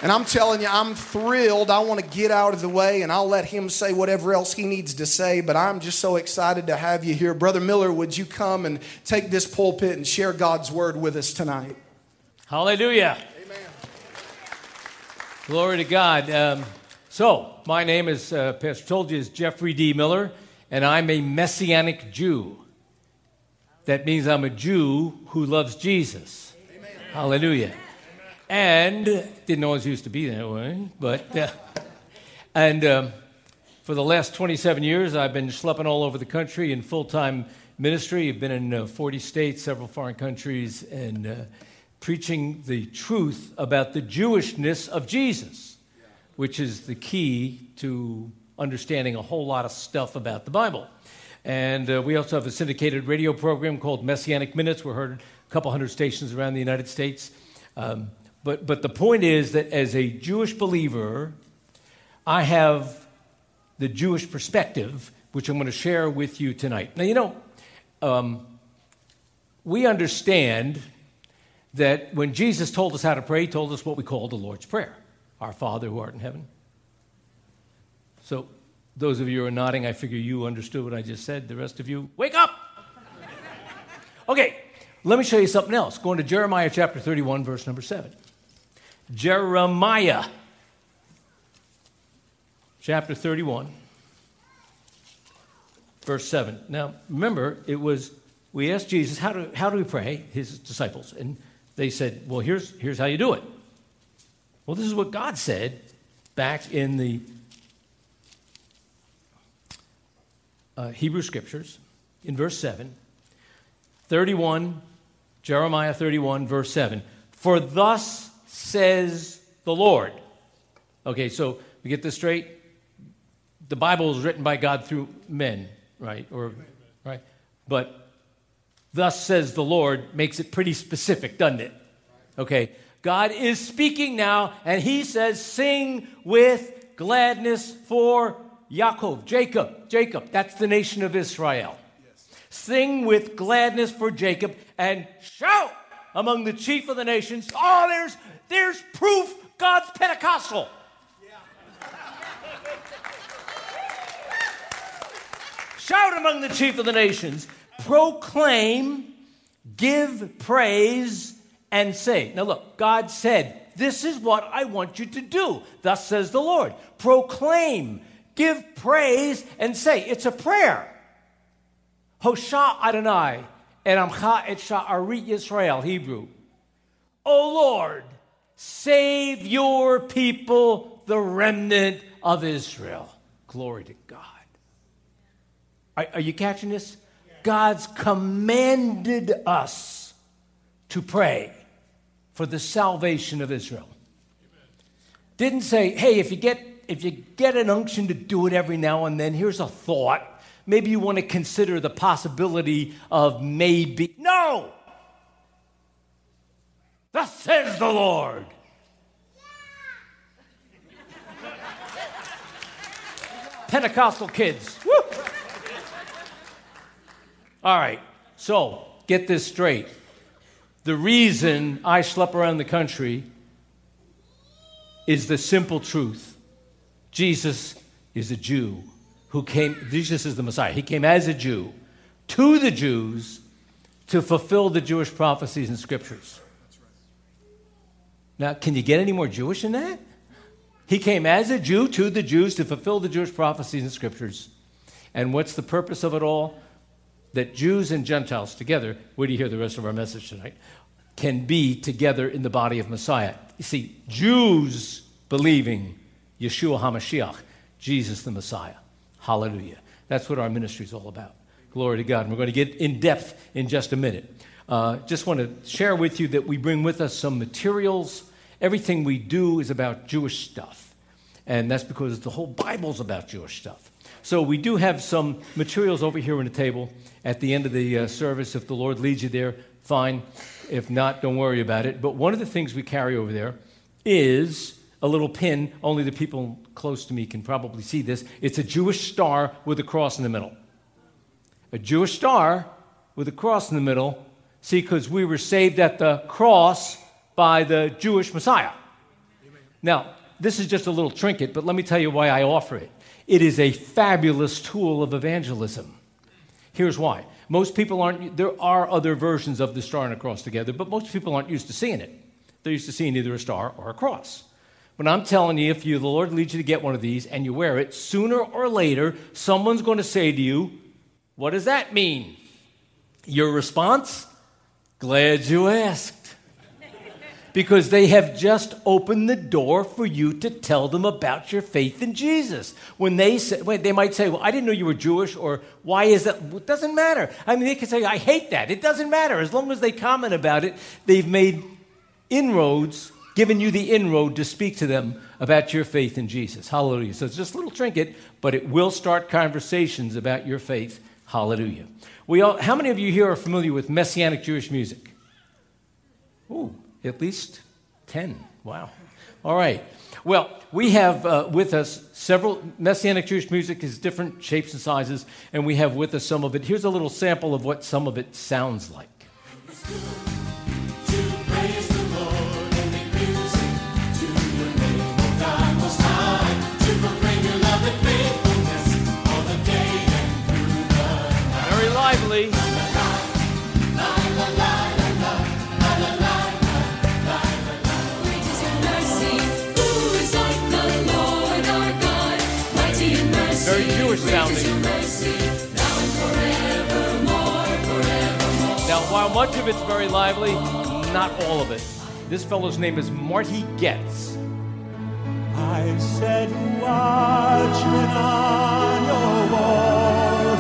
And I'm telling you, I'm thrilled. I want to get out of the way, and I'll let him say whatever else he needs to say, but I'm just so excited to have you here. Brother Miller, would you come and take this pulpit and share God's word with us tonight? Hallelujah. Amen. Glory to God. So, my name is, Pastor told you, is Jeffrey D. Miller, and I'm a Messianic Jew. That means I'm a Jew who loves Jesus. Amen. Hallelujah. Amen. And didn't always used to be that way, but for the last 27 years, I've been schlepping all over the country in full-time ministry. I've been in 40 states, several foreign countries, and preaching the truth about the Jewishness of Jesus, which is the key to understanding a whole lot of stuff about the Bible. And we also have a syndicated radio program called Messianic Minutes. We're heard a couple hundred stations around the United States. But the point is that as a Jewish believer, I have the Jewish perspective, which I'm going to share with you tonight. Now, we understand that when Jesus told us how to pray, he told us what we call the Lord's Prayer. Our Father who art in heaven. So those of you who are nodding, I figure you understood what I just said. The rest of you, wake up! Okay, let me show you something else. Going to Jeremiah chapter 31, verse number 7. Jeremiah chapter 31, verse 7. Now, remember, we asked Jesus, how do we pray, his disciples? And they said, well, here's how you do it. Well, this is what God said back in the Hebrew Scriptures, in verse 7. Jeremiah 31, verse 7. For thus says the Lord. Okay, so we get this straight. The Bible is written by God through men, right? Right? But thus says the Lord makes it pretty specific, doesn't it? Okay. God is speaking now, and he says, sing with gladness for Jacob. Jacob, that's the nation of Israel. Yes. Sing with gladness for Jacob, and shout among the chief of the nations. Oh, there's proof God's Pentecostal. Yeah. Shout among the chief of the nations. Proclaim, give praise, and say. Now look, God said, this is what I want you to do. Thus says the Lord. Proclaim, give praise, and say. It's a prayer. Hosha Adonai, et amcha et sha'ari Yisrael, Hebrew. O Lord, save your people, the remnant of Israel. Glory to God. Are you catching this? God's commanded us to pray for the salvation of Israel. Amen. Didn't say, hey, if you get an unction to do it every now and then, here's a thought. Maybe you want to consider the possibility of maybe. No! Thus says the Lord. Pentecostal kids. Woo! All right, so get this straight. The reason I schlep around the country is the simple truth. Jesus is a Jew who came, Jesus is the Messiah. He came as a Jew to the Jews to fulfill the Jewish prophecies and scriptures. Now, can you get any more Jewish than that? He came as a Jew to the Jews to fulfill the Jewish prophecies and scriptures. And what's the purpose of it all? That Jews and Gentiles together, where do you hear the rest of our message tonight, can be together in the body of Messiah. You see, Jews believing Yeshua HaMashiach, Jesus the Messiah. Hallelujah. That's what our ministry is all about. Glory to God. And we're going to get in depth in just a minute. Just want to share with you that we bring with us some materials. Everything we do is about Jewish stuff. And that's because the whole Bible's about Jewish stuff. So we do have some materials over here on the table at the end of the service. If the Lord leads you there, fine. If not, don't worry about it. But one of the things we carry over there is a little pin. Only the people close to me can probably see this. It's a Jewish star with a cross in the middle. A Jewish star with a cross in the middle. See, because we were saved at the cross by the Jewish Messiah. Now, this is just a little trinket, but let me tell you why I offer it. It is a fabulous tool of evangelism. Here's why. Most people there are other versions of the star and a cross together, but most people aren't used to seeing it. They're used to seeing either a star or a cross. But I'm telling you, if the Lord leads you to get one of these and you wear it, sooner or later, someone's going to say to you, what does that mean? Your response? Glad you asked. Because they have just opened the door for you to tell them about your faith in Jesus. When they might say, well, I didn't know you were Jewish, or why is that? Well, it doesn't matter. I mean, they can say, I hate that. It doesn't matter. As long as they comment about it, they've made inroads, given you the inroad to speak to them about your faith in Jesus. Hallelujah. So it's just a little trinket, but it will start conversations about your faith. Hallelujah. How many of you here are familiar with Messianic Jewish music? Ooh. At least 10. Wow. All right. Well, we have with us several Messianic Jewish music is different shapes and sizes, and we have with us some of it. Here's a little sample of what some of it sounds like. Very lively. Very Jewish sounding. Now, while much of it's very lively, not all of it. This fellow's name is Marty Goetz. I said, watchmen on your walls,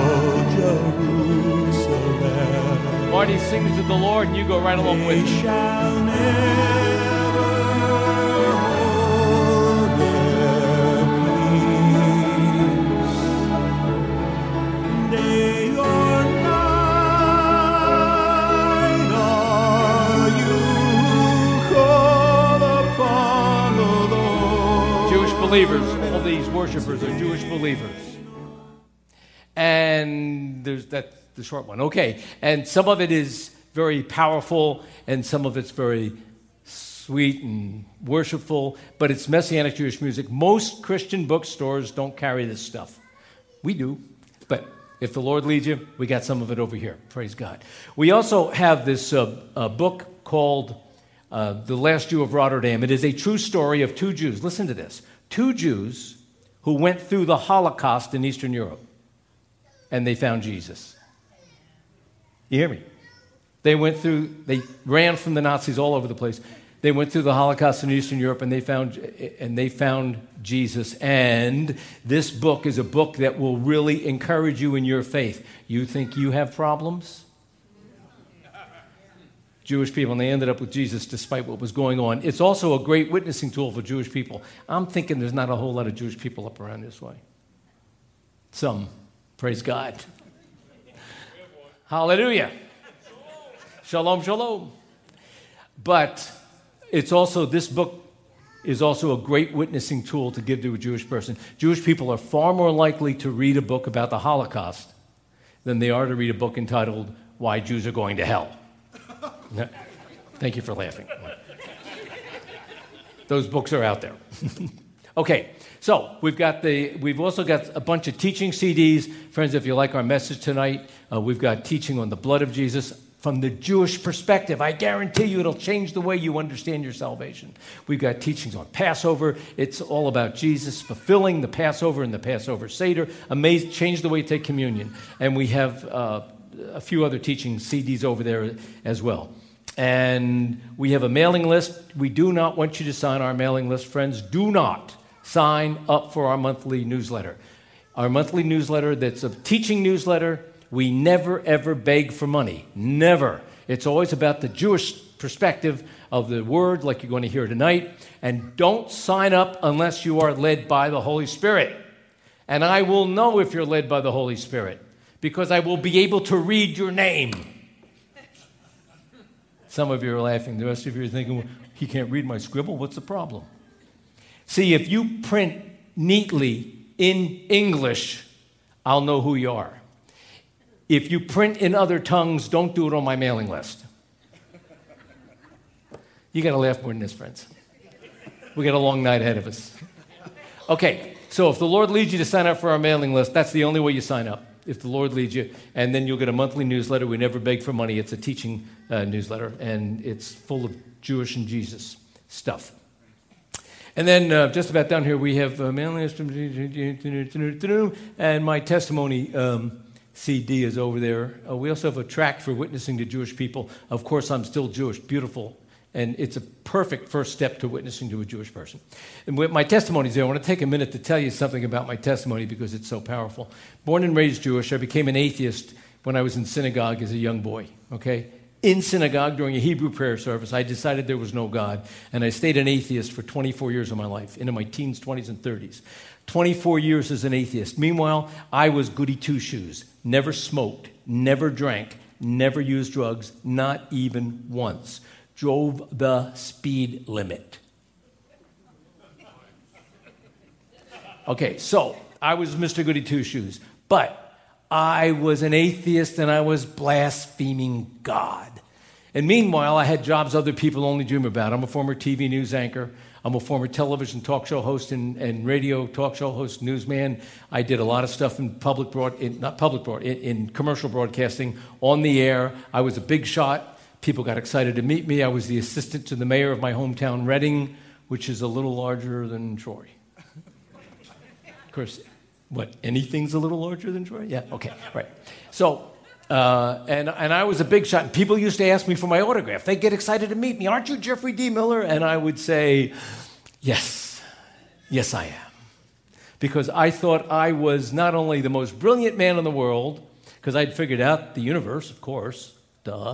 oh Jerusalem. Marty sings to the Lord, and you go right along with him. They shall never believers, all these worshipers are Jewish believers. And that's the short one. Okay. And some of it is very powerful, and some of it's very sweet and worshipful, but it's Messianic Jewish music. Most Christian bookstores don't carry this stuff. We do, but if the Lord leads you, we got some of it over here. Praise God. We also have this book called The Last Jew of Rotterdam. It is a true story of two Jews. Listen to this. Two Jews who went through the Holocaust in Eastern Europe, and they found Jesus. You hear me? They ran from the Nazis all over the place. They went through the Holocaust in Eastern Europe, and they found Jesus. And this book is a book that will really encourage you in your faith. You think you have problems? Jewish people, and they ended up with Jesus despite what was going on. It's also a great witnessing tool for Jewish people. I'm thinking there's not a whole lot of Jewish people up around this way. Some. Praise God. Hallelujah. Shalom, shalom. But this book is also a great witnessing tool to give to a Jewish person. Jewish people are far more likely to read a book about the Holocaust than they are to read a book entitled Why Jews Are Going to Hell. Thank you for laughing. Those books are out there. Okay, so we've also got a bunch of teaching CDs. Friends, if you like our message tonight, we've got teaching on the blood of Jesus from the Jewish perspective. I guarantee you it'll change the way you understand your salvation. We've got teachings on Passover. It's all about Jesus fulfilling the Passover and the Passover Seder. Change the way you take communion. And we have a few other teaching CDs over there as well. And we have a mailing list. We do not want you to sign our mailing list, friends. Do not sign up for our monthly newsletter. Our monthly newsletter, that's a teaching newsletter. We never, ever beg for money. Never. It's always about the Jewish perspective of the word, like you're going to hear tonight. And don't sign up unless you are led by the Holy Spirit. And I will know if you're led by the Holy Spirit, because I will be able to read your name. Some of you are laughing. The rest of you are thinking, well, he can't read my scribble. What's the problem? See, if you print neatly in English, I'll know who you are. If you print in other tongues, don't do it on my mailing list. You got to laugh more than this, friends. We got a long night ahead of us. Okay, so if the Lord leads you to sign up for our mailing list, that's the only way you sign up. If the Lord leads you, and then you'll get a monthly newsletter. We never beg for money. It's a teaching newsletter, and it's full of Jewish and Jesus stuff. And then just about down here, we have mailing list, and my testimony CD is over there. We also have a tract for witnessing to Jewish people. Of course, I'm still Jewish, beautiful, and it's a perfect first step to witnessing to a Jewish person. And with my testimony's there, I want to take a minute to tell you something about my testimony because it's so powerful. Born and raised Jewish, I became an atheist when I was in synagogue as a young boy, okay? In synagogue during a Hebrew prayer service, I decided there was no God, and I stayed an atheist for 24 years of my life, into my teens, 20s, and 30s. 24 years as an atheist. Meanwhile, I was goody two-shoes, never smoked, never drank, never used drugs, not even once. Drove the speed limit. Okay, so I was Mr. Goody Two-Shoes, but I was an atheist and I was blaspheming God. And meanwhile, I had jobs other people only dream about. I'm a former TV news anchor. I'm a former television talk show host and radio talk show host, newsman. I did a lot of stuff in in commercial broadcasting, on the air. I was a big shot. People got excited to meet me. I was the assistant to the mayor of my hometown, Reading, which is a little larger than Troy. Of course, what, anything's a little larger than Troy? Yeah, okay, right. So, and I was a big shot, and people used to ask me for my autograph. They'd get excited to meet me. Aren't you Jeffrey D. Miller? And I would say, yes, I am. Because I thought I was not only the most brilliant man in the world, because I'd figured out the universe, of course, duh.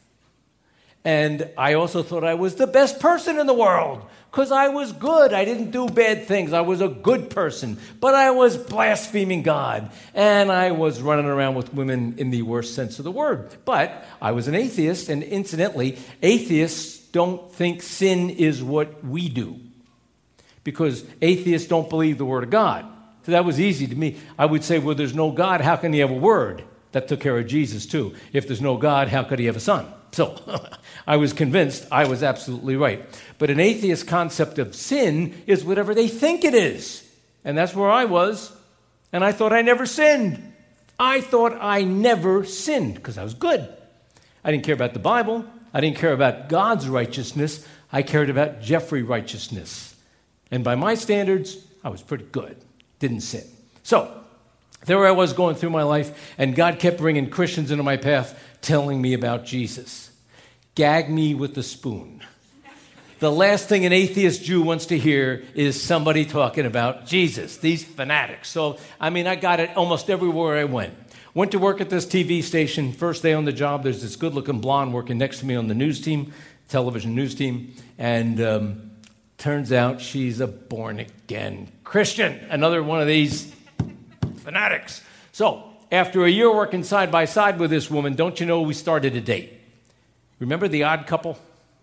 And I also thought I was the best person in the world because I was good. I didn't do bad things. I was a good person. But I was blaspheming God. And I was running around with women in the worst sense of the word. But I was an atheist. And incidentally, atheists don't think sin is what we do because atheists don't believe the word of God. So that was easy to me. I would say, well, there's no God. How can he have a word? That took care of Jesus, too. If there's no God, how could he have a son? So I was convinced I was absolutely right. But an atheist concept of sin is whatever they think it is. And that's where I was. And I thought I never sinned. I thought I never sinned because I was good. I didn't care about the Bible. I didn't care about God's righteousness. I cared about Jeffrey righteousness. And by my standards, I was pretty good. Didn't sin. So there I was going through my life, and God kept bringing Christians into my path telling me about Jesus. Gag me with the spoon. The last thing an atheist Jew wants to hear is somebody talking about Jesus, these fanatics. So, I got it almost everywhere I went. Went to work at this TV station. First day on the job, there's this good-looking blonde working next to me on the news team, television news team, and turns out she's a born-again Christian, another one of these fanatics. So, after a year working side by side with this woman, don't you know we started a date? Remember The Odd Couple?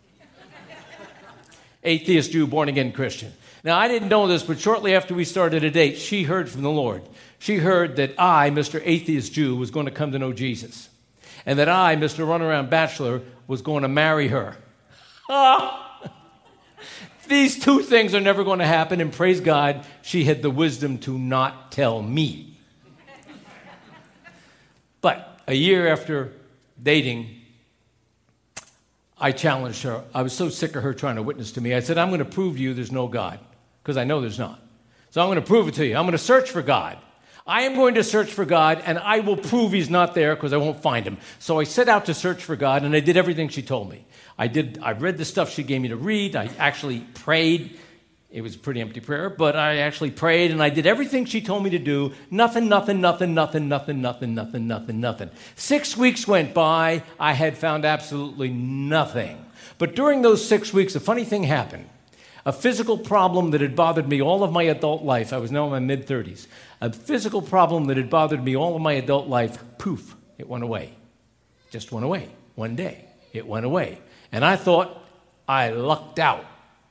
Atheist Jew, born-again Christian. Now, I didn't know this, but shortly after we started a date, she heard from the Lord. She heard that I, Mr. Atheist Jew, was going to come to know Jesus. And that I, Mr. Runaround Bachelor, was going to marry her. These two things are never going to happen, and praise God, she had the wisdom to not tell me. But a year after dating, I challenged her. I was so sick of her trying to witness to me. I said, I'm going to prove to you there's no God, because I know there's not. So I'm going to prove it to you. I'm going to search for God. I am going to search for God, and I will prove he's not there because I won't find him. So I set out to search for God, and I did everything she told me. I read the stuff she gave me to read. I actually prayed. It was a pretty empty prayer, but I actually prayed, and I did everything she told me to do. Nothing. 6 weeks went by. I had found absolutely nothing. But during those 6 weeks, a funny thing happened. A physical problem that had bothered me all of my adult life. I was now in my mid-30s. A physical problem that had bothered me all of my adult life, poof, it went away. Just went away. One day, it went away. And I thought I lucked out.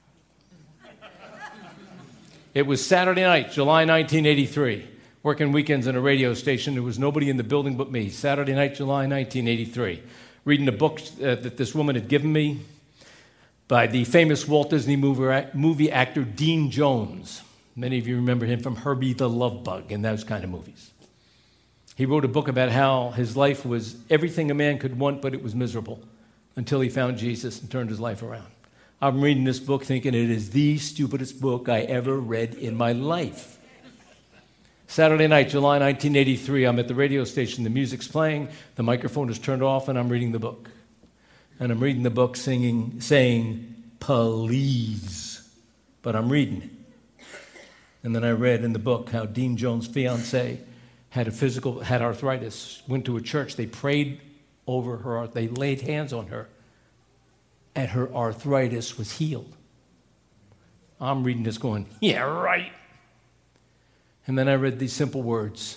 It was Saturday night, July 1983, working weekends in a radio station. There was nobody in the building but me. Saturday night, July 1983, reading a book that this woman had given me. by the famous Walt Disney movie actor Dean Jones. Many of you remember him from Herbie the Love Bug and those kind of movies. He wrote a book about how his life was everything a man could want, but it was miserable until he found Jesus and turned his life around. I'm reading this book thinking it is the stupidest book I ever read in my life. Saturday night, July 1983, I'm at the radio station. The music's playing, the microphone is turned off, and I'm reading the book. And I'm reading the book saying, please. But I'm reading it. And then I read in the book how Dean Jones' fiancée had arthritis, went to a church, they prayed over her, they laid hands on her, and her arthritis was healed. I'm reading this going, yeah, right. And then I read these simple words.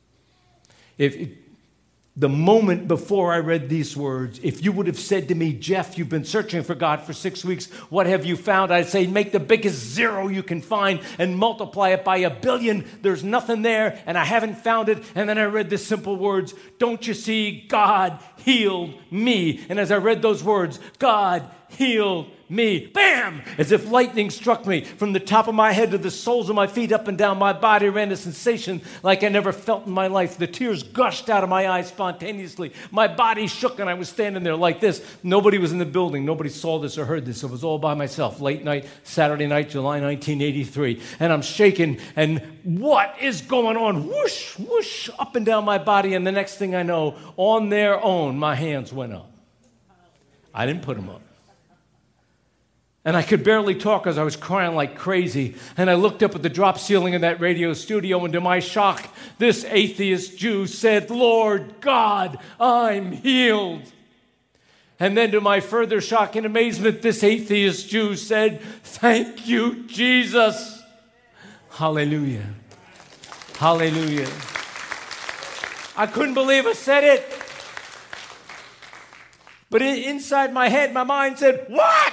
The moment before I read these words, if you would have said to me, Jeff, you've been searching for God for 6 weeks, what have you found? I'd say, make the biggest zero you can find and multiply it by 1 billion. There's nothing there, and I haven't found it. And then I read the simple words, don't you see, God healed me. And as I read those words, God healed me. Bam! As if lightning struck me from the top of my head to the soles of my feet, up and down my body ran a sensation like I never felt in my life. The tears gushed out of my eyes spontaneously. My body shook and I was standing there like this. Nobody was in the building. Nobody saw this or heard this. It was all by myself. Late night, Saturday night, July 1983. And I'm shaking and what is going on? Whoosh, whoosh, up and down my body. And the next thing I know, on their own, my hands went up. I didn't put them up. And I could barely talk as I was crying like crazy. And I looked up at the drop ceiling of that radio studio, and to my shock, this atheist Jew said, Lord God, I'm healed. And then to my further shock and amazement, this atheist Jew said, thank you, Jesus. Hallelujah. Hallelujah. I couldn't believe I said it. But inside my head, my mind said, what?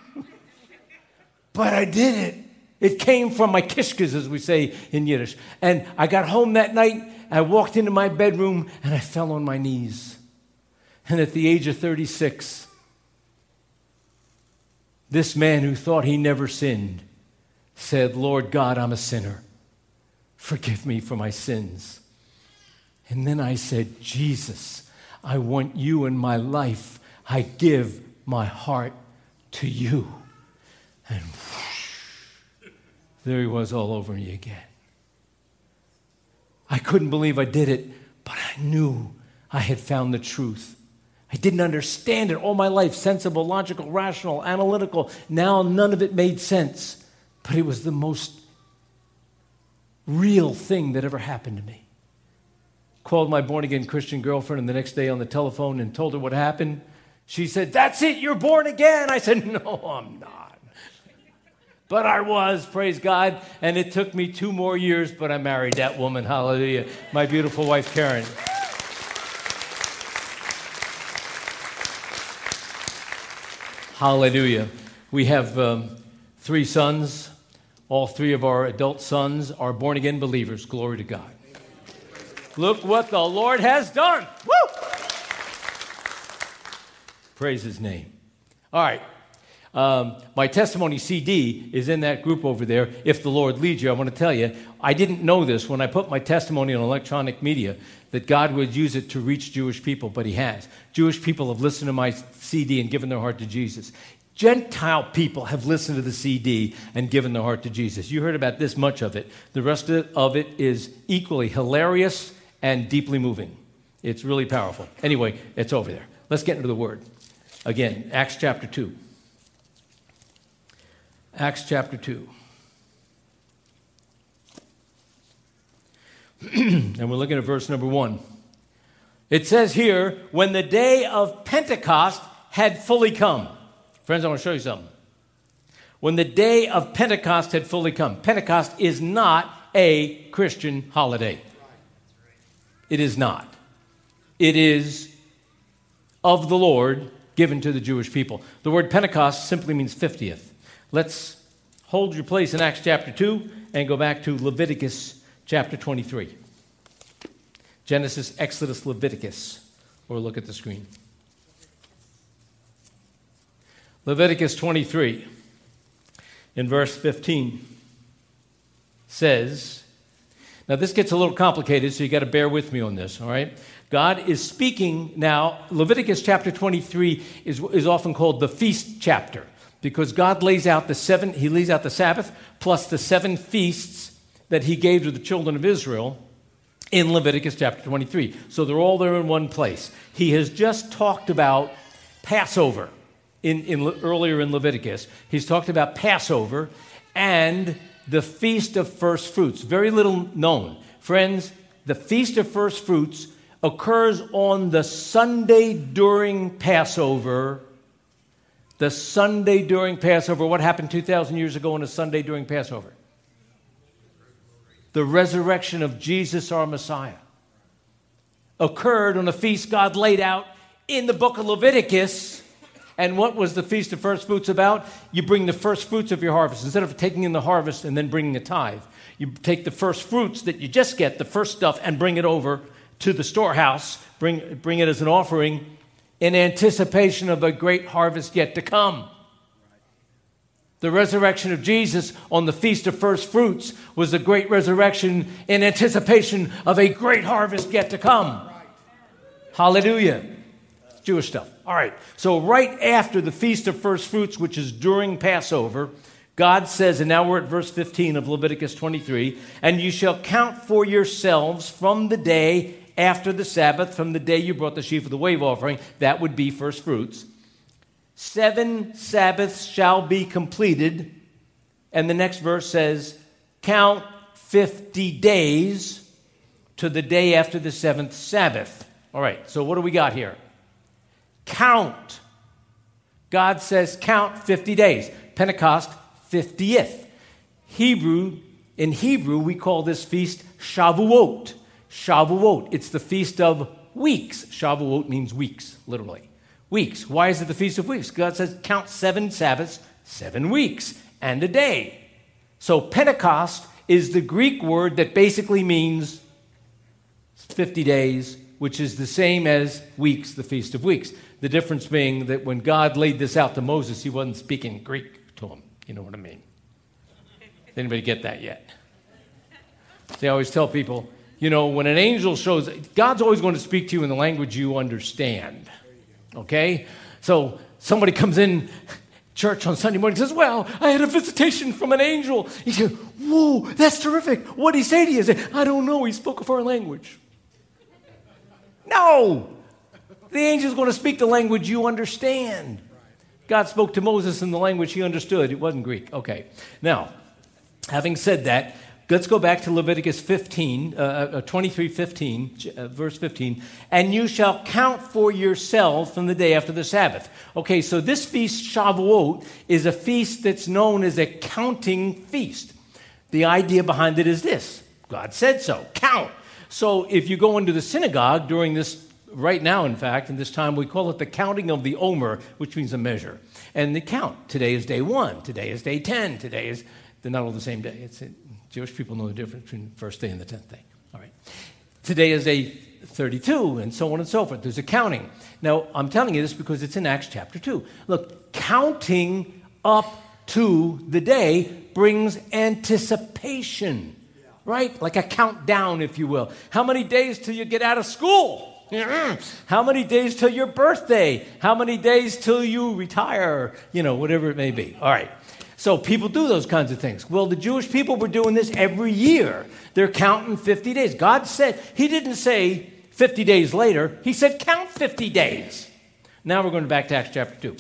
But I did it. It came from my kishkas, as we say in Yiddish. And I got home that night, I walked into my bedroom, and I fell on my knees. And at the age of 36, this man who thought he never sinned said, Lord God, I'm a sinner. Forgive me for my sins. And then I said, Jesus, I want you in my life. I give my heart to you. And whoosh, there he was all over me again. I couldn't believe I did it, but I knew I had found the truth. I didn't understand it all my life, sensible, logical, rational, analytical. Now none of it made sense, but it was the most real thing that ever happened to me. Called my born-again Christian girlfriend the next day on the telephone and told her what happened. She said, that's it, you're born again. I said, no, I'm not. But I was, praise God, and it took me 2 more years, but I married that woman, hallelujah, my beautiful wife, Karen. Hallelujah. We have 3 sons. All 3 of our adult sons are born-again believers. Glory to God. Look what the Lord has done. Woo! Praise His name. All right. My testimony CD is in that group over there. If the Lord leads you, I want to tell you, I didn't know this when I put my testimony on electronic media, that God would use it to reach Jewish people, but He has. Jewish people have listened to my CD and given their heart to Jesus. Gentile people have listened to the CD and given their heart to Jesus. You heard about this much of it. The rest of it is equally hilarious and deeply moving. It's really powerful. Anyway, it's over there. Let's get into the Word. Again, Acts chapter 2. Acts chapter 2. And we're looking at verse number 1. It says here, when the day of Pentecost had fully come. Friends, I want to show you something. When the day of Pentecost had fully come. Pentecost is not a Christian holiday. It is not. It is of the Lord given to the Jewish people. The word Pentecost simply means 50th. Let's hold your place in Acts chapter 2 and go back to Leviticus chapter 23. Genesis, Exodus, Leviticus. Or look at the screen. Leviticus 23 in verse 15 says, now this gets a little complicated, so you got to bear with me on this, all right? God is speaking now. Leviticus chapter 23 is often called the feast chapter because God lays out the Sabbath plus the 7 feasts that he gave to the children of Israel in Leviticus chapter 23. So they're all there in one place. He has just talked about Passover earlier in Leviticus. He's talked about Passover and the Feast of First Fruits. Very little known. Friends, the Feast of First Fruits occurs on the Sunday during Passover. The Sunday during Passover. What happened 2,000 years ago on a Sunday during Passover? The resurrection of Jesus, our Messiah, occurred on a feast God laid out in the book of Leviticus. And what was the Feast of First Fruits about? You bring the first fruits of your harvest. Instead of taking in the harvest and then bringing a tithe, you take the first fruits that you just get, the first stuff, and bring it over to the storehouse, bring it as an offering in anticipation of a great harvest yet to come. The resurrection of Jesus on the Feast of First Fruits was a great resurrection in anticipation of a great harvest yet to come. Hallelujah. Jewish stuff. All right. So right after the Feast of First Fruits, which is during Passover, God says, and now we're at verse 15 of Leviticus 23, and you shall count for yourselves from the day after the Sabbath, from the day you brought the sheaf of the wave offering, that would be first fruits. 7 Sabbaths shall be completed. And the next verse says, count 50 days to the day after the 7th Sabbath. All right, so what do we got here? Count. God says count 50 days. Pentecost, 50th. In Hebrew, we call this feast Shavuot. Shavuot. It's the feast of weeks. Shavuot means weeks, literally. Weeks. Why is it the Feast of Weeks? God says count 7 Sabbaths, 7 weeks, and a day. So Pentecost is the Greek word that basically means 50 days, which is the same as weeks, the Feast of Weeks. The difference being that when God laid this out to Moses, he wasn't speaking Greek to him. You know what I mean? Did anybody get that yet? See, I always tell people, when an angel shows, God's always going to speak to you in the language you understand. Okay? So somebody comes in church on Sunday morning and says, well, I had a visitation from an angel. He said, whoa, that's terrific. What did he say to you? I said, I don't know. He spoke a foreign language. No. The angel's going to speak the language you understand. God spoke to Moses in the language he understood. It wasn't Greek. Okay. Now, having said that, let's go back to Leviticus 23:15, verse 15. And you shall count for yourselves from the day after the Sabbath. Okay, so this feast, Shavuot, is a feast that's known as a counting feast. The idea behind it is this. God said so. Count. So if you go into the synagogue during this, right now, in fact, in this time, we call it the counting of the Omer, which means a measure. And the count. Today is day 1. Today is day 10. They're not all the same day. Jewish people know the difference between the first day and the 10th day. All right. Today is day 32, and so on and so forth. There's a counting. Now, I'm telling you this because it's in Acts chapter 2. Look, counting up to the day brings anticipation, right? Like a countdown, if you will. How many days till you get out of school? How many days till your birthday? How many days till you retire? Whatever it may be. All right. So people do those kinds of things. Well, the Jewish people were doing this every year. They're counting 50 days. God said, he didn't say 50 days later. He said, count 50 days. Now we're going back to Acts chapter 2.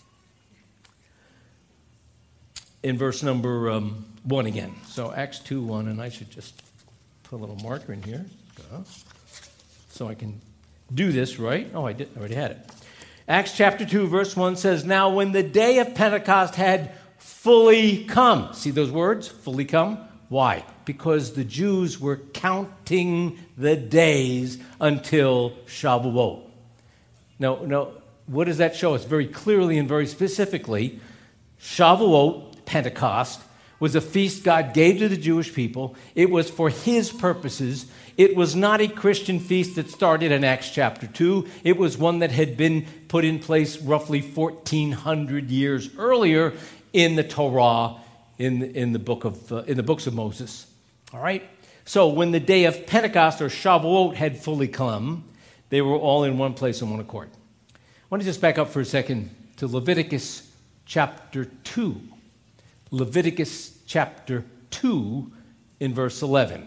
In verse number 1 again. So Acts 2:1, and I should just put a little marker in here so I can do this right. Oh, I already had it. Acts chapter 2, verse 1 says, now when the day of Pentecost had fully come. See those words? Fully come. Why? Because the Jews were counting the days until Shavuot. Now, what does that show us? Very clearly and very specifically, Shavuot, Pentecost, was a feast God gave to the Jewish people. It was for his purposes. It was not a Christian feast that started in Acts chapter 2. It was one that had been put in place roughly 1,400 years earlier in the Torah, in the books of Moses. All right? So when the day of Pentecost or Shavuot had fully come, they were all in one place in one accord. I want to just back up for a second to Leviticus chapter 2. Leviticus chapter 2 in verse 11.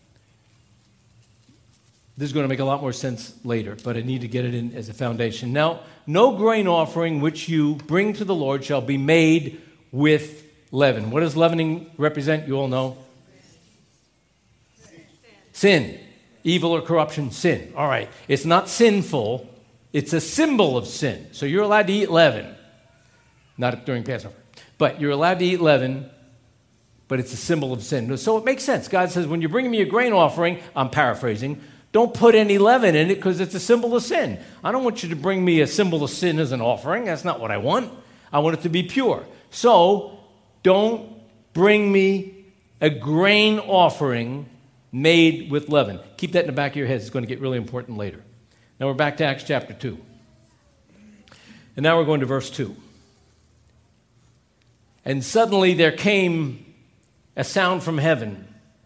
This is going to make a lot more sense later, but I need to get it in as a foundation. Now, no grain offering which you bring to the Lord shall be made with leaven. What does leavening represent? You all know. Sin. Evil or corruption, sin. All right. It's not sinful. It's a symbol of sin. So you're allowed to eat leaven. Not during Passover. But you're allowed to eat leaven, but it's a symbol of sin. So it makes sense. God says, when you're bringing me a grain offering, I'm paraphrasing, don't put any leaven in it because it's a symbol of sin. I don't want you to bring me a symbol of sin as an offering. That's not what I want. I want it to be pure. So don't bring me a grain offering made with leaven. Keep that in the back of your head. It's going to get really important later. Now we're back to Acts chapter 2. And now we're going to verse 2. And suddenly there came a sound from heaven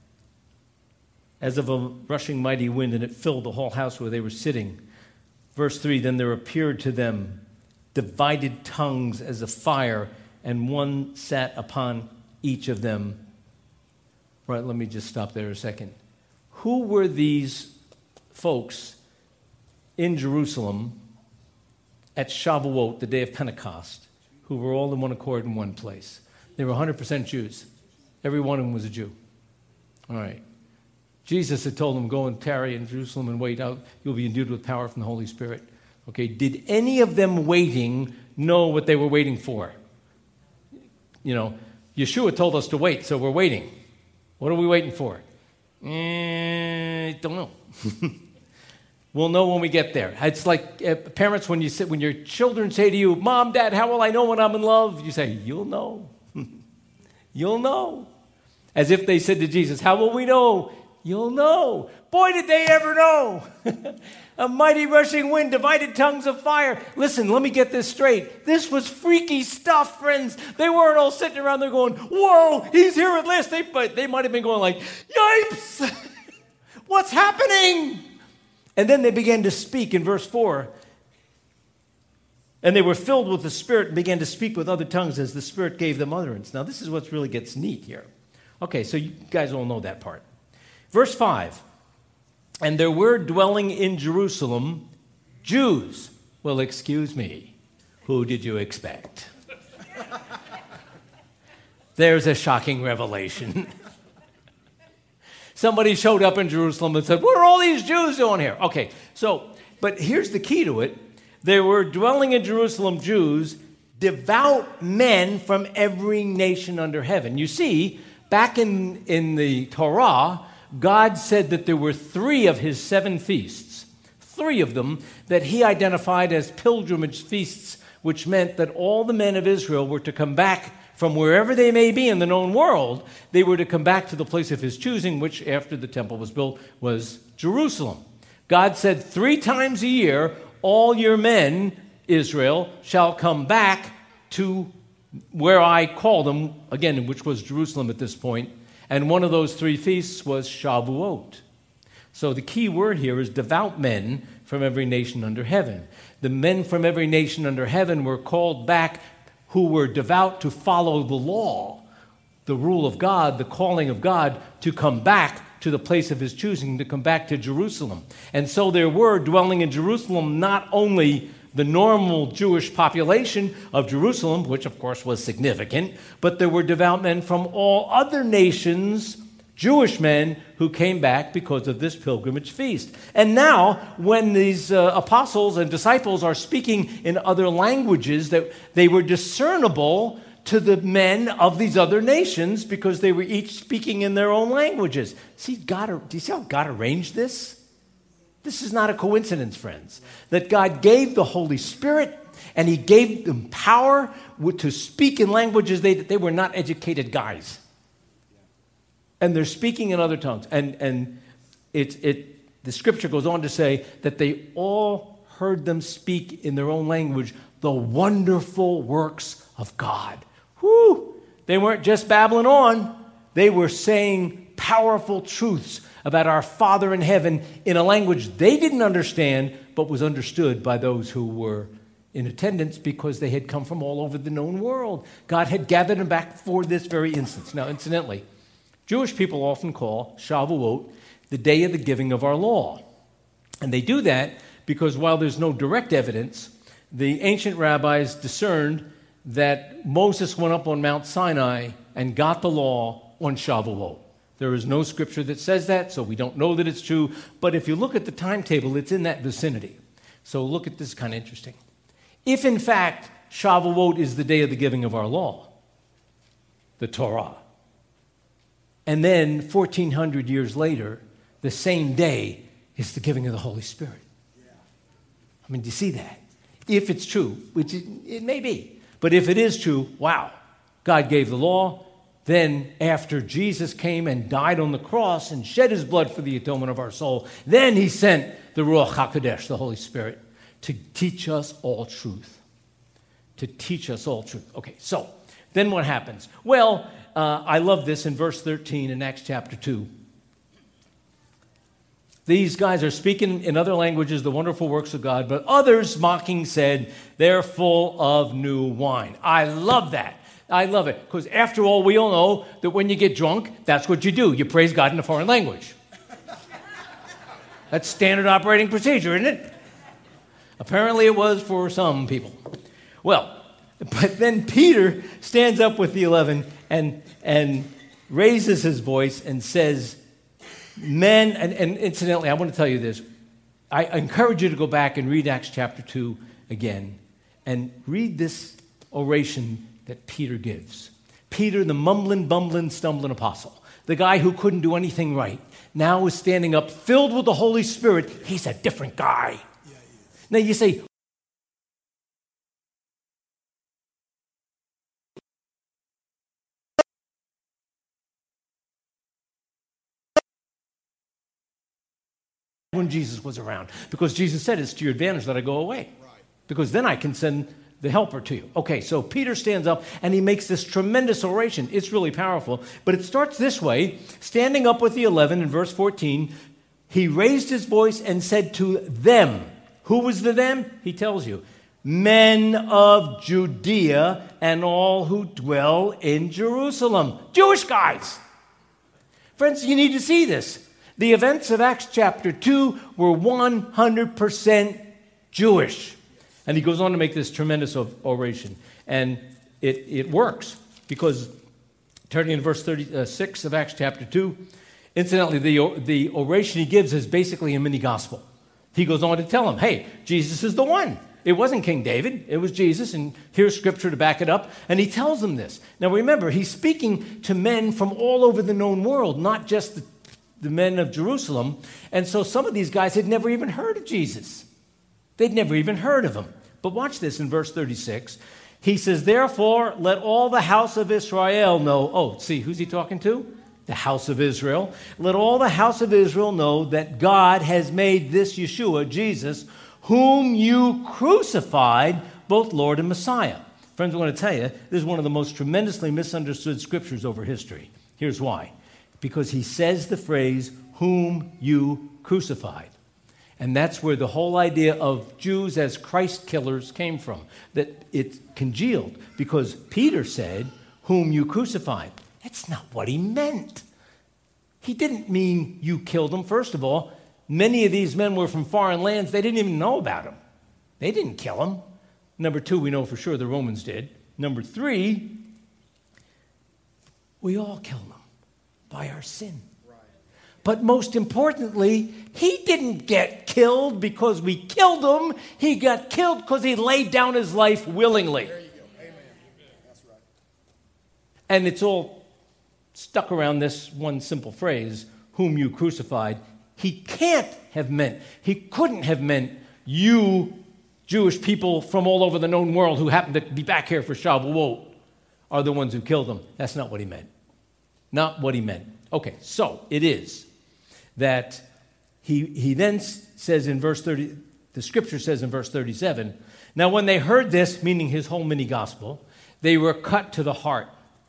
as of a rushing mighty wind, and it filled the whole house where they were sitting. Verse 3, then there appeared to them divided tongues as of fire, and one sat upon each of them. Right, let me just stop there a second. Who were these folks in Jerusalem at Shavuot, the day of Pentecost, who were all in one accord in one place? They were 100% Jews. Every one of them was a Jew. All right. Jesus had told them, go and tarry in Jerusalem and wait out. You'll be endued with power from the Holy Spirit. Okay, did any of them waiting know what they were waiting for? You know, Yeshua told us to wait, so we're waiting. What are we waiting for? Don't know. We'll know when we get there. It's like parents, when your children say to you, Mom, Dad, how will I know when I'm in love? You say, you'll know. You'll know. As if they said to Jesus, how will we know? You'll know. Boy, did they ever know. A mighty rushing wind, divided tongues of fire. Listen, let me get this straight. This was freaky stuff, friends. They weren't all sitting around there going, whoa, he's here at last. They might have been going like, yipes, what's happening? And then they began to speak in verse 4. And they were filled with the Spirit and began to speak with other tongues as the Spirit gave them utterance. Now, this is what really gets neat here. Okay, so you guys all know that part. Verse 5. And there were dwelling in Jerusalem Jews. Well, excuse me. Who did you expect? There's a shocking revelation. Somebody showed up in Jerusalem and said, what are all these Jews doing here? Okay, but here's the key to it. There were dwelling in Jerusalem Jews, devout men from every nation under heaven. You see, back in the Torah, God said that there were 3 of his 7 feasts, 3 of them that he identified as pilgrimage feasts, which meant that all the men of Israel were to come back from wherever they may be in the known world. They were to come back to the place of his choosing, which after the temple was built was Jerusalem. God said 3 times a year, all your men, Israel, shall come back to where I call them, again, which was Jerusalem at this point. And one of those 3 feasts was Shavuot. So the key word here is devout men from every nation under heaven. The men from every nation under heaven were called back who were devout to follow the law, the rule of God, the calling of God, to come back to the place of his choosing, to come back to Jerusalem. And so there were dwelling in Jerusalem not only the normal Jewish population of Jerusalem, which of course was significant, but there were devout men from all other nations, Jewish men, who came back because of this pilgrimage feast. And now, when these apostles and disciples are speaking in other languages, that they were discernible to the men of these other nations because they were each speaking in their own languages. Do you see how God arranged this? This is not a coincidence, friends, that God gave the Holy Spirit and he gave them power to speak in languages. They were not educated guys. And they're speaking in other tongues. And the scripture goes on to say that they all heard them speak in their own language the wonderful works of God. Whew! They weren't just babbling on. They were saying powerful truths about our Father in heaven in a language they didn't understand, but was understood by those who were in attendance because they had come from all over the known world. God had gathered them back for this very instance. Now, incidentally, Jewish people often call Shavuot the day of the giving of our law. And they do that because while there's no direct evidence, the ancient rabbis discerned that Moses went up on Mount Sinai and got the law on Shavuot. There is no scripture that says that, so we don't know that it's true. But if you look at the timetable, it's in that vicinity. So look at this, kind of interesting. If, in fact, Shavuot is the day of the giving of our law, the Torah, and then 1,400 years later, the same day is the giving of the Holy Spirit. I mean, do you see that? If it's true, which it may be, but if it is true, wow, God gave the law. Then after Jesus came and died on the cross and shed his blood for the atonement of our soul, then he sent the Ruach HaKodesh, the Holy Spirit, to teach us all truth. To teach us all truth. Okay, so then what happens? Well, I love this in verse 13 in Acts chapter 2. These guys are speaking in other languages the wonderful works of God, but others mocking said, they're full of new wine. I love that. I love it, because after all, we all know that when you get drunk, that's what you do. You praise God in a foreign language. That's standard operating procedure, isn't it? Apparently it was for some people. Well, but then Peter stands up with the 11 and raises his voice and says, men, and incidentally, I want to tell you this. I encourage you to go back and read Acts chapter 2 again and read this oration that Peter gives. Peter, the mumbling, bumbling, stumbling apostle, the guy who couldn't do anything right, now is standing up, filled with the Holy Spirit. He's a different guy. Yeah, now you say, when Jesus was around, because Jesus said it's to your advantage that I go away, because then I can send the helper to you. Okay, so Peter stands up and he makes this tremendous oration. It's really powerful, but it starts this way. Standing up with the 11 in verse 14, he raised his voice and said to them, who was the them? He tells you, men of Judea and all who dwell in Jerusalem. Jewish guys. Friends, you need to see this. The events of Acts chapter 2 were 100% Jewish. And he goes on to make this tremendous oration. And it works, because turning in verse 36 of Acts chapter 2, incidentally, the oration he gives is basically a mini gospel. He goes on to tell them, hey, Jesus is the one. It wasn't King David, it was Jesus, and here's scripture to back it up. And he tells them this. Now remember, he's speaking to men from all over the known world, not just the men of Jerusalem. And so some of these guys had never even heard of Jesus. They'd never even heard of him. But watch this in verse 36. He says, therefore, let all the house of Israel know. Oh, see, who's he talking to? The house of Israel. Let all the house of Israel know that God has made this Yeshua, Jesus, whom you crucified, both Lord and Messiah. Friends, I want to tell you, this is one of the most tremendously misunderstood scriptures over history. Here's why. Because he says the phrase, whom you crucified. And that's where the whole idea of Jews as Christ killers came from, that it congealed, because Peter said, whom you crucified. That's not what he meant. He didn't mean you killed him. First of all, many of these men were from foreign lands. They didn't even know about him. They didn't kill him. Number two, we know for sure the Romans did. Number three, we all kill them by our sin. But most importantly, he didn't get killed because we killed him. He got killed because he laid down his life willingly. There you go. Amen. That's right. And it's all stuck around this one simple phrase, whom you crucified. He can't have meant, he couldn't have meant you Jewish people from all over the known world who happen to be back here for Shavuot are the ones who killed him. That's not what he meant. not what he meant. Okay, so it is that he then says in verse 30, the scripture says in verse 37, now when they heard this, meaning his whole mini gospel, they were cut to the heart.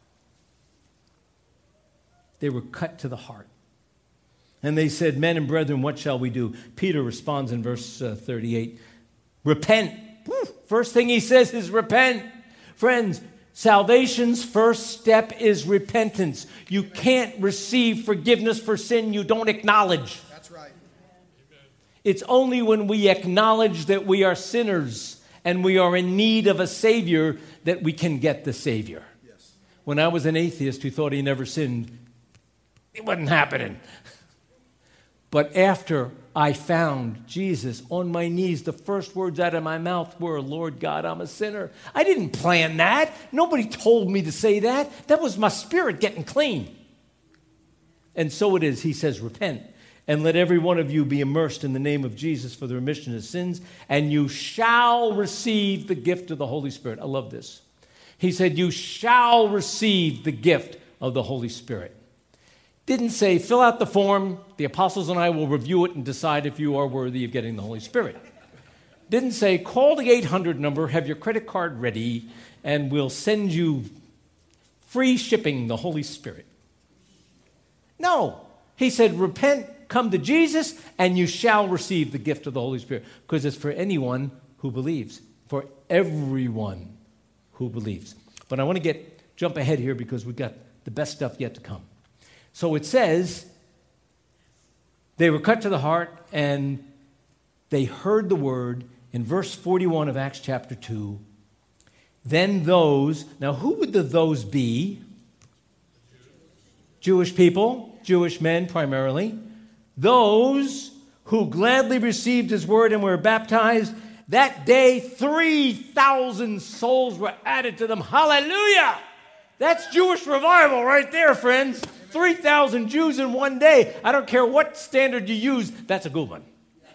They were cut to the heart. And they said, men and brethren, what shall we do? Peter responds in verse 38, repent. First thing he says is repent. Friends, salvation's first step is repentance. You can't receive forgiveness for sin you don't acknowledge. That's right. It's only when we acknowledge that we are sinners and we are in need of a Savior that we can get the Savior. Yes. When I was an atheist who thought he never sinned, it wasn't happening. But after I found Jesus on my knees, the first words out of my mouth were, Lord God, I'm a sinner. I didn't plan that. Nobody told me to say that. That was my spirit getting clean. And so it is. He says, repent, and let every one of you be immersed in the name of Jesus for the remission of sins, and you shall receive the gift of the Holy Spirit. I love this. He said, you shall receive the gift of the Holy Spirit. Didn't say, fill out the form, the apostles and I will review it and decide if you are worthy of getting the Holy Spirit. Didn't say, call the 800 number, have your credit card ready, and we'll send you free shipping the Holy Spirit. No. He said, repent, come to Jesus, and you shall receive the gift of the Holy Spirit. Because it's for anyone who believes, for everyone who believes. But I want to jump ahead here because we've got the best stuff yet to come. So it says, they were cut to the heart and they heard the word in verse 41 of Acts chapter 2. Then those, now who would the those be? Jewish people, Jewish men primarily. Those who gladly received his word and were baptized, that day 3,000 souls were added to them. Hallelujah! That's Jewish revival right there, friends. 3,000 Jews in one day. I don't care what standard you use, that's a good one.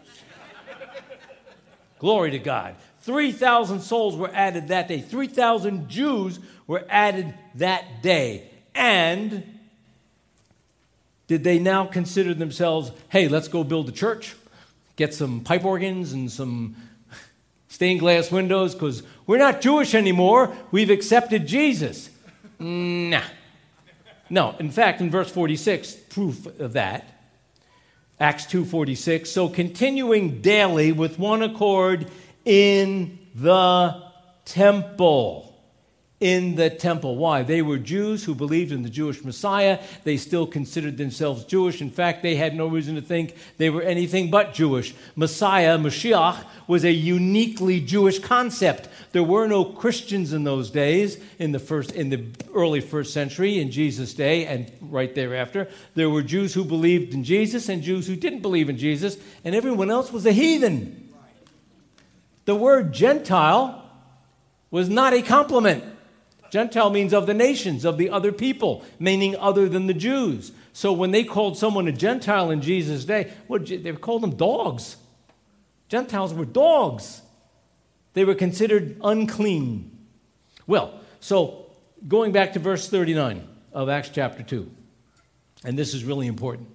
Glory to God. 3,000 souls were added that day. 3,000 Jews were added that day. And did they now consider themselves, hey, let's go build a church, get some pipe organs and some stained glass windows, because we're not Jewish anymore. We've accepted Jesus. Nah. No, in fact, in verse 46, proof of that, Acts 2:46, so continuing daily with one accord in the temple. In the temple. Why? They were Jews who believed in the Jewish Messiah. They still considered themselves Jewish. In fact, they had no reason to think they were anything but Jewish. Messiah, Mashiach, was a uniquely Jewish concept. There were no Christians in those days, in the early first century, in Jesus' day, and right thereafter. There were Jews who believed in Jesus and Jews who didn't believe in Jesus, and everyone else was a heathen. The word Gentile was not a compliment. Gentile means of the nations, of the other people, meaning other than the Jews. So when they called someone a Gentile in Jesus' day, they called them dogs. Gentiles were dogs. They were considered unclean. Well, so going back to verse 39 of Acts chapter 2, and this is really important.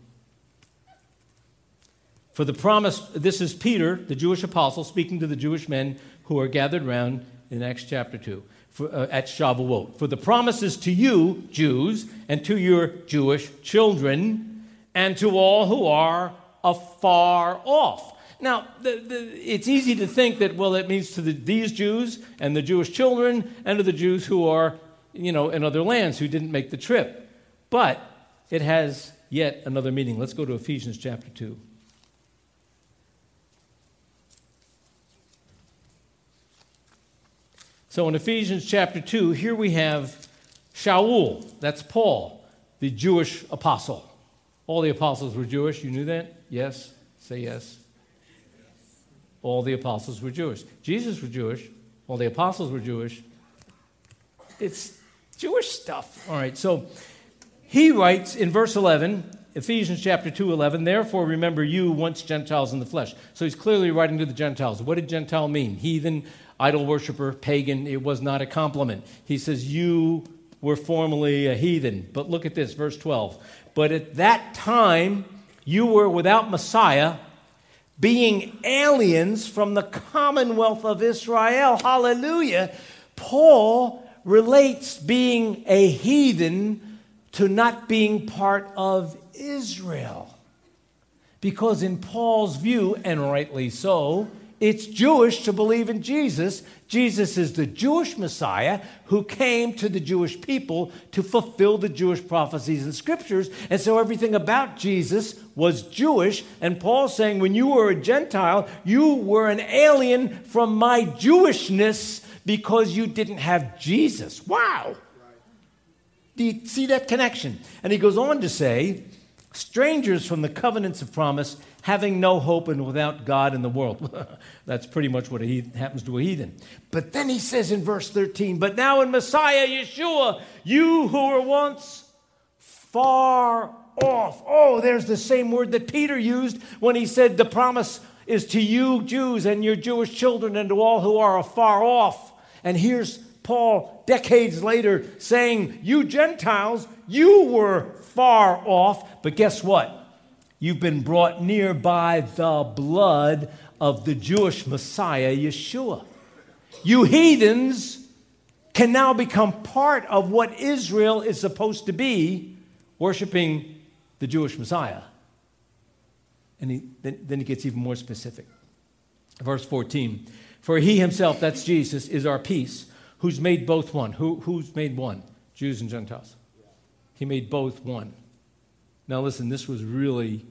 For the promise, this is Peter, the Jewish apostle, speaking to the Jewish men who are gathered round in Acts chapter 2. At Shavuot. For the promises to you, Jews, and to your Jewish children, and to all who are afar off. Now, it's easy to think that, well, it means to these Jews and the Jewish children and to the Jews who are, in other lands who didn't make the trip. But it has yet another meaning. Let's go to Ephesians chapter 2. So in Ephesians chapter 2, here we have Shaul, that's Paul, the Jewish apostle. All the apostles were Jewish, you knew that? Yes? Say yes. All the apostles were Jewish. Jesus was Jewish, all the apostles were Jewish. It's Jewish stuff. All right, so he writes in verse 11, Ephesians chapter 2:11, therefore remember you once Gentiles in the flesh. So he's clearly writing to the Gentiles. What did Gentile mean? Heathen, idol worshiper, pagan. It was not a compliment. He says, you were formerly a heathen. But look at this, verse 12. But at that time you were without Messiah, being aliens from the commonwealth of Israel. Hallelujah. Paul relates being a heathen to not being part of Israel. Because in Paul's view, and rightly so, it's Jewish to believe in Jesus. Jesus is the Jewish Messiah who came to the Jewish people to fulfill the Jewish prophecies and scriptures. And so everything about Jesus was Jewish. And Paul's saying when you were a Gentile, you were an alien from my Jewishness because you didn't have Jesus. Wow. Do you see that connection? And he goes on to say, strangers from the covenants of promise, having no hope and without God in the world. That's pretty much what happens to a heathen. But then he says in verse 13, but now in Messiah, Yeshua, you who were once far off. Oh, there's the same word that Peter used when he said the promise is to you Jews and your Jewish children and to all who are afar off. And here's Paul decades later saying, you Gentiles, you were far off, but guess what? You've been brought near by the blood of the Jewish Messiah, Yeshua. You heathens can now become part of what Israel is supposed to be, worshiping the Jewish Messiah. And then he gets even more specific. Verse 14, for he himself, that's Jesus, is our peace, who's made both one. Who's made one? Jews and Gentiles. He made both one. Now listen, this was really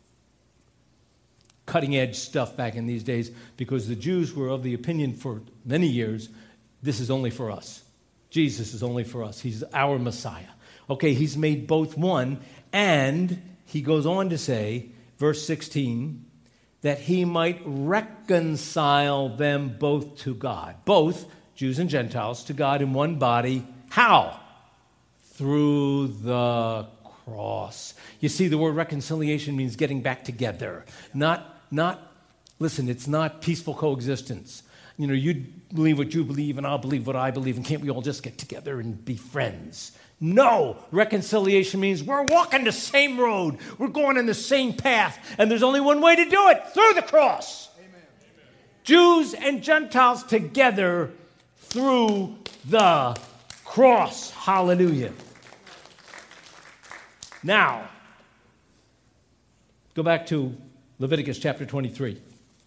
cutting-edge stuff back in these days because the Jews were of the opinion for many years, this is only for us. Jesus is only for us. He's our Messiah. Okay, he's made both one, and he goes on to say, verse 16, that he might reconcile them both to God. Both, Jews and Gentiles, to God in one body. How? Through the cross. You see, the word reconciliation means getting back together. Listen, it's not peaceful coexistence. You know, you believe what you believe and I'll believe what I believe, and can't we all just get together and be friends? No, reconciliation means we're walking the same road. We're going in the same path, and there's only one way to do it, through the cross. Amen. Jews and Gentiles together through the cross. Hallelujah. Now, go back to Leviticus chapter 23.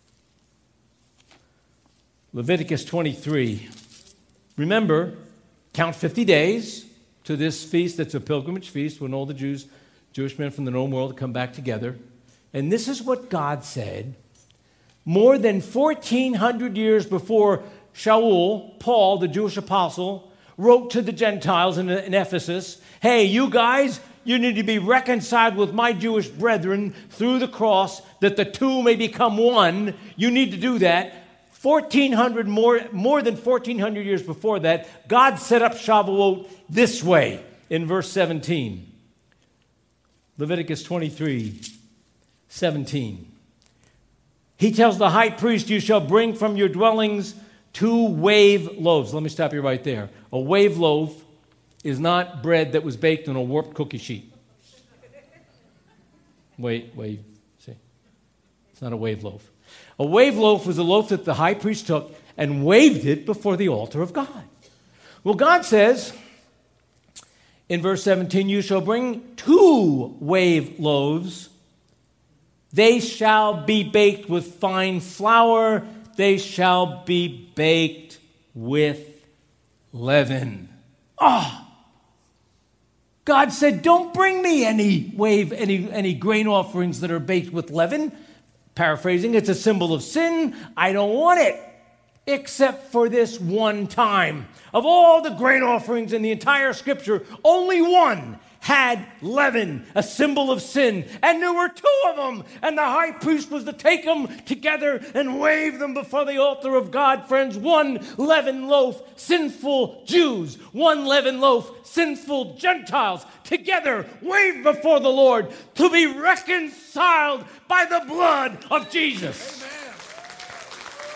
Leviticus 23. Remember, count 50 days to this feast that's a pilgrimage feast when all the Jewish men from the known world come back together. And this is what God said more than 1,400 years before Shaul, Paul, the Jewish apostle, wrote to the Gentiles in Ephesus, hey, you guys, you need to be reconciled with my Jewish brethren through the cross, that the two may become one. You need to do that. More than 1,400 years before that, God set up Shavuot this way in verse 17. Leviticus 23:17. He tells the high priest, you shall bring from your dwellings 2 wave loaves. Let me stop you right there. A wave loaf is not bread that was baked on a warped cookie sheet. Wave. See? It's not a wave loaf. A wave loaf was a loaf that the high priest took and waved it before the altar of God. Well, God says in verse 17, you shall bring 2 wave loaves. They shall be baked with fine flour. They shall be baked with leaven. God said, don't bring me any grain offerings that are baked with leaven. Paraphrasing, it's a symbol of sin. I don't want it, except for this one time. Of all the grain offerings in the entire scripture, only one had leaven, a symbol of sin. And there were 2 of them. And the high priest was to take them together and wave them before the altar of God. Friends, 1 leavened loaf, sinful Jews. 1 leavened loaf, sinful Gentiles. Together, waved before the Lord to be reconciled by the blood of Jesus. Amen.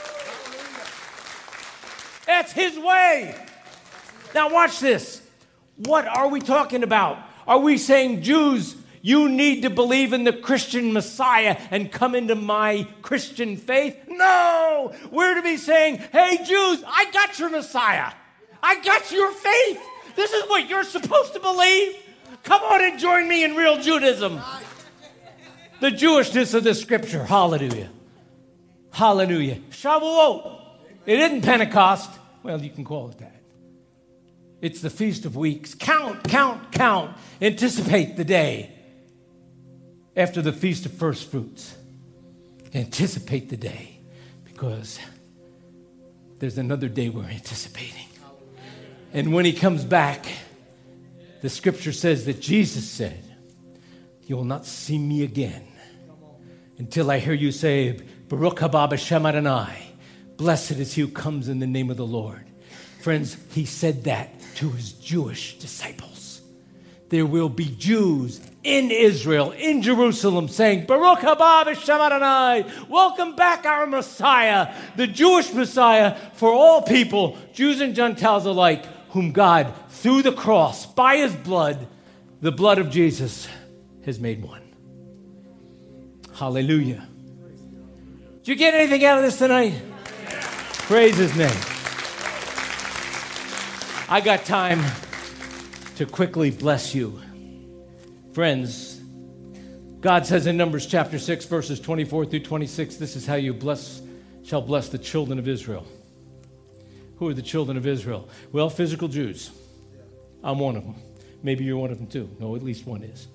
That's his way. Now watch this. What are we talking about? Are we saying, Jews, you need to believe in the Christian Messiah and come into my Christian faith? No! We're to be saying, hey, Jews, I got your Messiah. I got your faith. This is what you're supposed to believe. Come on and join me in real Judaism. The Jewishness of the Scripture. Hallelujah. Hallelujah. Shavuot. It isn't Pentecost. Well, you can call it that. It's the Feast of Weeks. Count, count, count. Anticipate the day after the Feast of First Fruits. Anticipate the day, because there's another day we're anticipating. And when he comes back, the Scripture says that Jesus said, you will not see me again until I hear you say, Baruch haba b'shem Adonai. Blessed is he who comes in the name of the Lord. Friends, he said that to his Jewish disciples. There will be Jews in Israel, in Jerusalem, saying, Baruch haba b'shem Adonai. Welcome back our Messiah, the Jewish Messiah for all people, Jews and Gentiles alike, whom God, through the cross, by his blood, the blood of Jesus, has made one. Hallelujah. Did you get anything out of this tonight? Praise his name. I got time to quickly bless you. Friends, God says in Numbers chapter 6, verses 24 through 26, this is how you shall bless the children of Israel. Who are the children of Israel? Well, physical Jews. I'm one of them. Maybe you're one of them too. No, at least one is.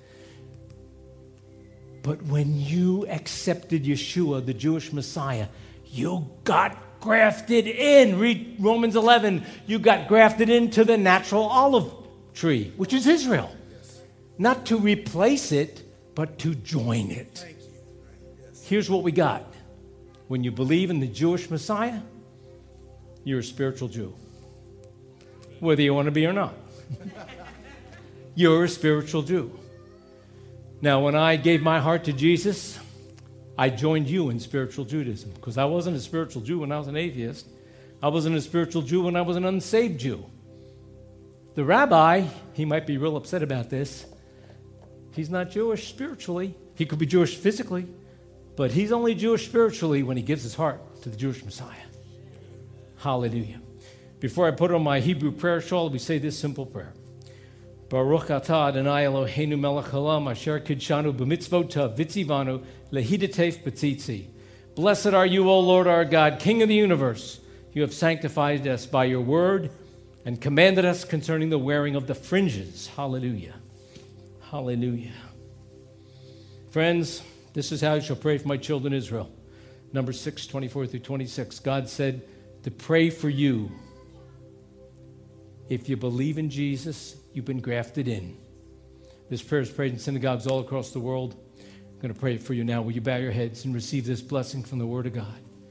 But when you accepted Yeshua, the Jewish Messiah, you got grafted in. Read Romans 11. You got grafted into the natural olive tree, which is Israel. Not to replace it, but to join it. Here's what we got. When you believe in the Jewish Messiah, you're a spiritual Jew. Whether you want to be or not. You're a spiritual Jew. Now, when I gave my heart to Jesus, I joined you in spiritual Judaism, because I wasn't a spiritual Jew when I was an atheist. I wasn't a spiritual Jew when I was an unsaved Jew. The rabbi, he might be real upset about this. He's not Jewish spiritually. He could be Jewish physically, but he's only Jewish spiritually when he gives his heart to the Jewish Messiah. Hallelujah. Before I put on my Hebrew prayer shawl, we say this simple prayer. Baruch atah Adonai Eloheinu melech haolam asher kidshanu b'mitzvotav v'tzivanu lehidatef b'tzitzi. Blessed are you, O Lord our God, King of the universe. You have sanctified us by your word and commanded us concerning the wearing of the fringes. Hallelujah. Hallelujah. Friends, this is how I shall pray for my children Israel. Numbers 6, 24 through 26. God said to pray for you. If you believe in Jesus, you've been grafted in. This prayer is prayed in synagogues all across the world. I'm going to pray for you now. Will you bow your heads and receive this blessing from the Word of God?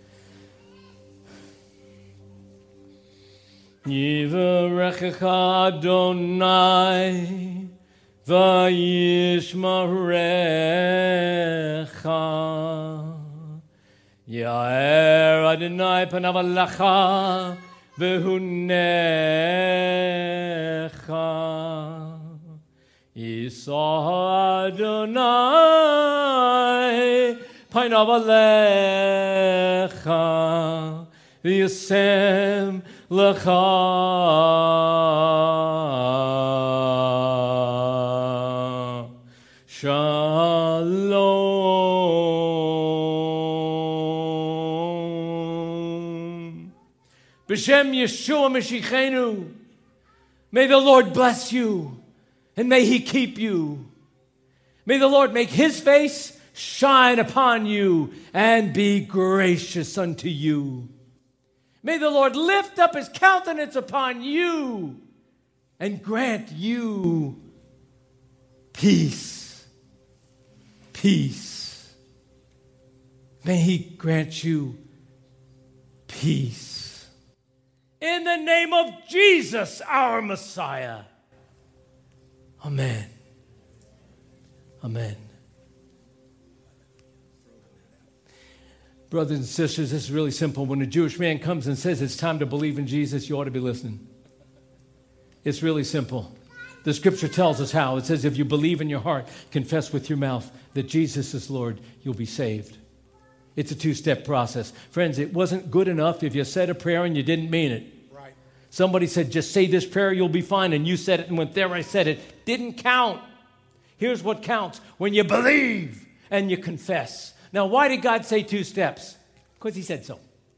Yivarechecha Adonai v'yishmarecha Ya'er Adonai panav alecha v'hunecha Yisah Adonai panav alecha v'yasem lecha Shalom. B'Shem Yeshua Mashiachenu, may the Lord bless you, and may He keep you. May the Lord make His face shine upon you and be gracious unto you. May the Lord lift up His countenance upon you and grant you peace. Peace. May He grant you peace. In the name of Jesus, our Messiah. Amen. Amen. Brothers and sisters, this is really simple. When a Jewish man comes and says it's time to believe in Jesus, you ought to be listening. It's really simple. The scripture tells us how. It says, if you believe in your heart, confess with your mouth that Jesus is Lord, you'll be saved. It's a two-step process. Friends, it wasn't good enough if you said a prayer and you didn't mean it. Right. Somebody said, just say this prayer, you'll be fine. And you said it and went there, I said it. Didn't count. Here's what counts. When you believe and you confess. Now, why did God say 2 steps? Because he said so.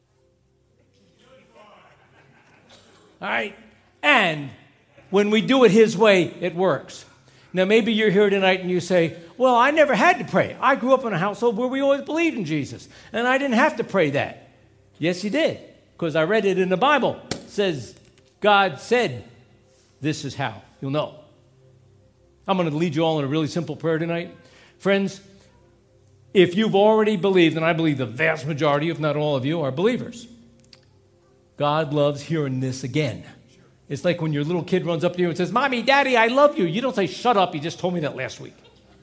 All right? And when we do it his way, it works. Now, maybe you're here tonight and you say, well, I never had to pray. I grew up in a household where we always believed in Jesus, and I didn't have to pray that. Yes, you did, because I read it in the Bible. It says, God said, this is how. You'll know. I'm going to lead you all in a really simple prayer tonight. Friends, if you've already believed, and I believe the vast majority, if not all of you, are believers, God loves hearing this again. It's like when your little kid runs up to you and says, Mommy, Daddy, I love you. You don't say, shut up, you just told me that last week.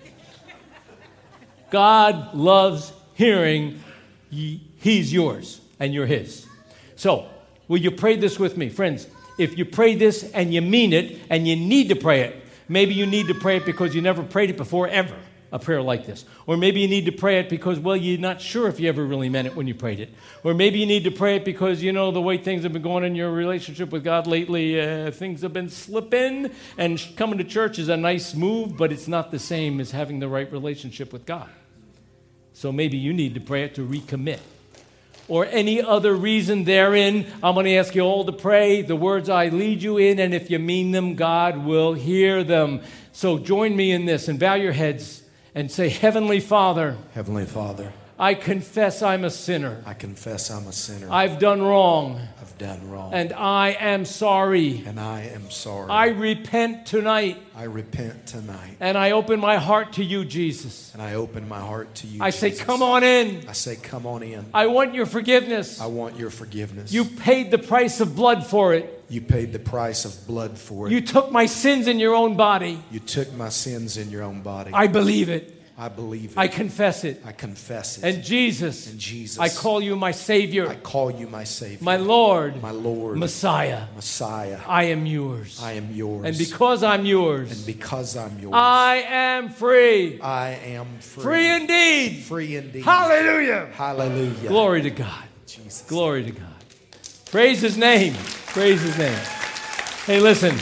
God loves hearing he's yours and you're his. So, will you pray this with me? Friends, if you pray this and you mean it and you need to pray it, maybe you need to pray it because you never prayed it before ever, a prayer like this. Or maybe you need to pray it because, well, you're not sure if you ever really meant it when you prayed it. Or maybe you need to pray it because, you know, the way things have been going in your relationship with God lately, things have been slipping, and coming to church is a nice move, but it's not the same as having the right relationship with God. So maybe you need to pray it to recommit. Or any other reason therein, I'm going to ask you all to pray the words I lead you in, and if you mean them, God will hear them. So join me in this and bow your heads and say, Heavenly Father, Heavenly Father, I confess I'm a sinner. I confess I'm a sinner. I've done wrong. I've done wrong. And I am sorry. And I am sorry. I repent tonight. I repent tonight. And I open my heart to you, Jesus. And I open my heart to you, I say, Jesus. come on in. I say, come on in. I want your forgiveness. I want your forgiveness. You paid the price of blood for it. You paid the price of blood for it. You took my sins in your own body. You took my sins in your own body. I believe it. I believe it. I confess it. I confess it. And Jesus, I call you my Savior. I call you my Savior. My Lord. My Lord. Messiah. Messiah. I am yours. I am yours. And because I'm yours. And because I'm yours. I am free. I am free. Free indeed. Free indeed. Hallelujah. Hallelujah. Glory to God. Jesus. Glory to God. Praise his name. Praise his name. Hey, listen.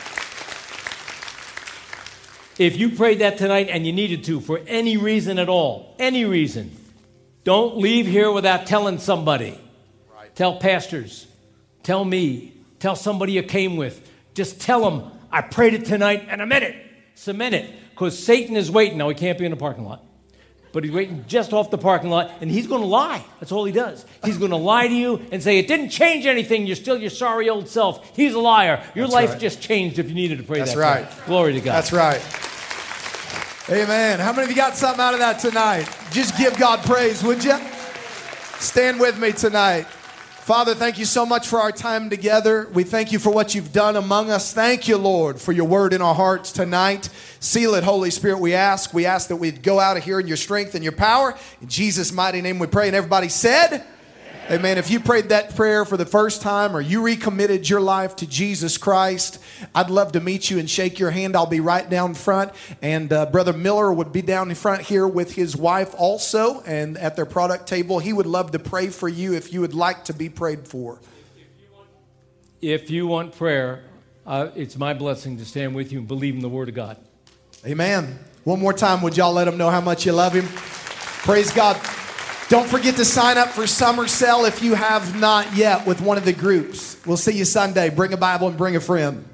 If you prayed that tonight and you needed to for any reason at all, any reason, don't leave here without telling somebody. Right. Tell pastors. Tell me. Tell somebody you came with. Just tell them, I prayed it tonight and I meant it. Cement it. Because Satan is waiting. Now, he can't be in the parking lot. But he's waiting just off the parking lot, and he's going to lie. That's all he does. He's going to lie to you and say, it didn't change anything. You're still your sorry old self. He's a liar. Your life just changed if you needed to pray that. That's right. Time. Glory to God. That's right. Amen. How many of you got something out of that tonight? Just give God praise, would you? Stand with me tonight. Father, thank you so much for our time together. We thank you for what you've done among us. Thank you, Lord, for your word in our hearts tonight. Seal it, Holy Spirit, we ask. We ask that we'd go out of here in your strength and your power. In Jesus' mighty name we pray. And everybody said, amen. If you prayed that prayer for the first time or you recommitted your life to Jesus Christ, I'd love to meet you and shake your hand. I'll be right down front. And Brother Miller would be down in front here with his wife also. And at their product table, he would love to pray for you if you would like to be prayed for. If you want prayer, it's my blessing to stand with you and believe in the Word of God. Amen. One more time, would y'all let him know how much you love him? Praise God. Don't forget to sign up for Summer Sale if you have not yet with one of the groups. We'll see you Sunday. Bring a Bible and bring a friend.